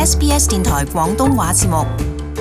SBS 電台廣東話節目。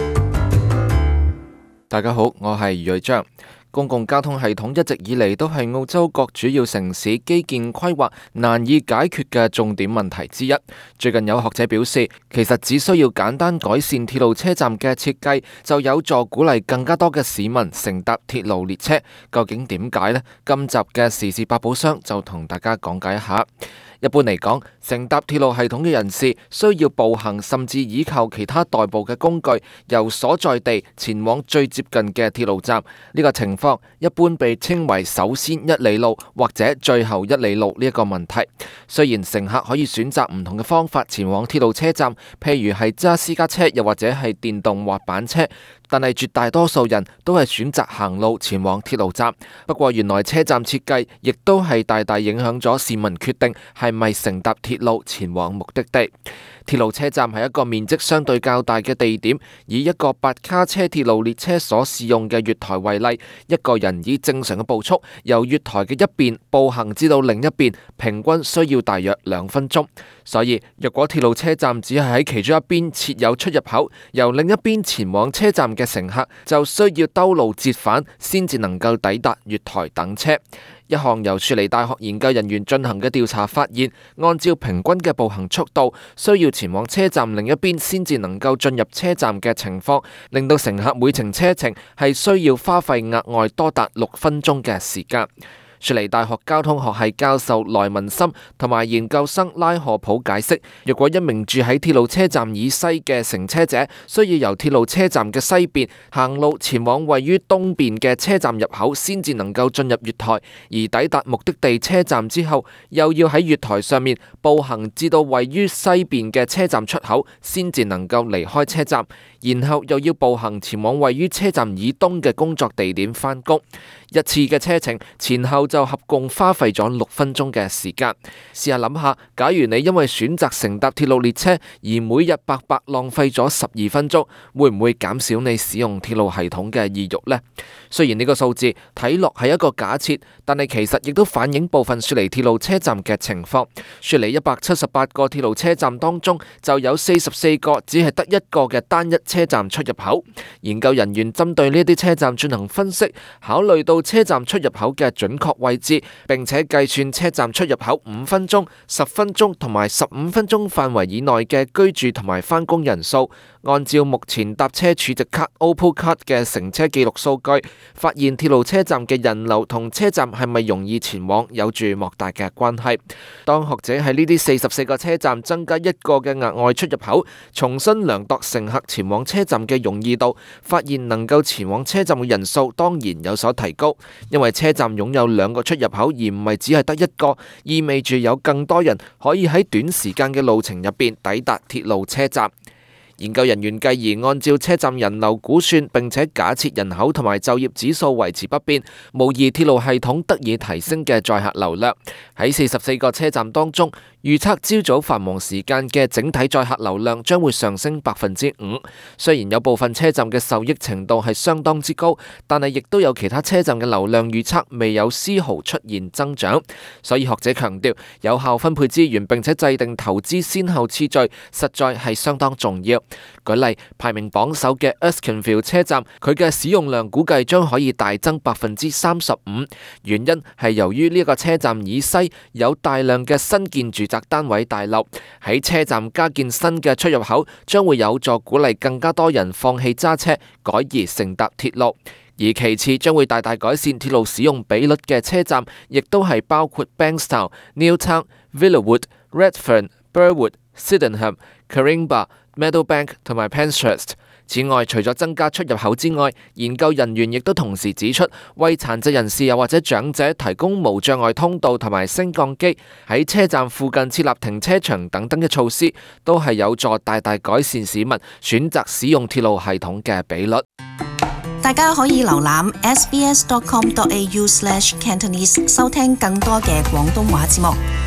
大家好，我係余瑞章。公共交通系統一直以嚟都係澳洲各主要城市基建規劃難以解決嘅重點問題之一。最近有學者表示，其實只需要簡單改善鐵路車站嘅設計，就有助鼓勵更加多嘅市民乘搭鐵路列車。究竟點解呢？今集嘅時事百寶箱就同大家講解一下。一般嚟講，乘搭鐵路系統嘅人士需要步行，甚至依靠其他代步嘅工具，由所在地前往最接近嘅鐵路站。呢個情況一般被稱為首先一里路或者最後一里路呢一個問題。雖然乘客可以選擇唔同嘅方法前往鐵路車站，譬如係揸私家車，又或者係電動滑板車，但係絕大多數人都係選擇行路前往鐵路站。不過原來車站設計亦都係大大影響咗市民決定係咪乘搭鐵路前往目的地。鐵路車站係一個面積相對較大嘅地點，以一個8卡車鐵路列車所使用嘅月台為例，一個人以正常嘅步速由月台嘅一邊步行至到另一邊，平均需要大約2分鐘。所以若果鐵路車站只係喺其中一邊設有出入口，由另一邊前往車站嘅乘客就需要兜路折返，先至能夠抵達月台等車。一項由雪梨大學研究人員進行嘅調查發現，按照平均嘅步行速度，需要前往車站另一邊先至能夠進入車站嘅情況，令到乘客每程車程係需要花費額外多達6分鐘嘅時間。雪梨大學交通學系教授萊文森同埋研究生拉荷普解釋，若果一名住喺鐵路車站以西嘅乘車者需要由鐵路車站嘅西邊行路前往位於東邊嘅車站入口，先至能夠進入月台，而抵達目的地車站之後，又要喺月台上面步行至到位於西邊嘅車站出口，先至能夠離開車站，然後又要步行前往位於車站以東嘅工作地點返工。一次嘅車程前後就合共花費咗6分鐘嘅時間。試下諗下，假如你因為選擇乘搭鐵路列車而每日白白浪費咗12分鐘，會唔會減少你使用鐵路系統嘅意欲呢？雖然呢個數字睇落係一個假設，但係其實亦都反映部分雪梨鐵路車站嘅情況。雪梨178個鐵路車站當中，就有44個只係得一個嘅單一車站出入口。研究人員針對呢啲車站進行分析，考慮到車站出入口嘅準確位置，並且計算車站出入口5分鐘、10分鐘同埋15分鐘範圍以內嘅居住同埋返工人數。按照目前搭車儲值卡 Opal Card 嘅乘車記錄數據，發現鐵路車站嘅人流同車站係咪容易前往有住莫大嘅關係。當學者喺呢啲44個車站增加一個嘅額外出入口，重新量度乘客前往車站嘅容易度，發現能夠前往車站嘅人數當然有所提高，因為車站擁有2個出入口，而唔係只係得一個，意味住有更多人可以喺短時間嘅路程入邊抵達鐵路車站。研究人員繼而按照車站人流估算，並且假設人口同埋就業指數維持不變，模擬鐵路系統得以提升嘅載客流量。喺44個車站當中，預測朝早繁忙時間嘅整體載客流量將會上升5%。雖然有部分車站嘅受益程度係相當之高，但係亦都有其他車站嘅流量預測未有絲毫出現增長。所以學者強調，有效分配資源並且制定投資先後次序，實在係相當重要。舉例，排名榜首嘅 Erskineville 車站，佢嘅使用量估計將可以大增35%。原因係由於呢個車站以西有大量嘅新建住宅單位大樓，喺車站加建新嘅出入口，將會有助鼓勵更加多人放棄揸車，改而乘搭鐵路。而其次將會大大改善鐵路使用比率嘅車站，亦都係包括 Bankstown、Newtown、Villawood、Redfern、Burwood、Sydenham、Caringbah、Meadowbank 同埋 Penshurst。此外，除咗增加出入口之外，研究人員亦都同時指出，為殘疾人士又或者長者提供無障礙通道同埋升降機，喺車站附近設立停車場等等嘅措施，都係有助大大改善市民選擇使用鐵路系統嘅比率。 大家可以瀏覽 sbs.com.au/Cantonese 收聽更多嘅廣東話節目。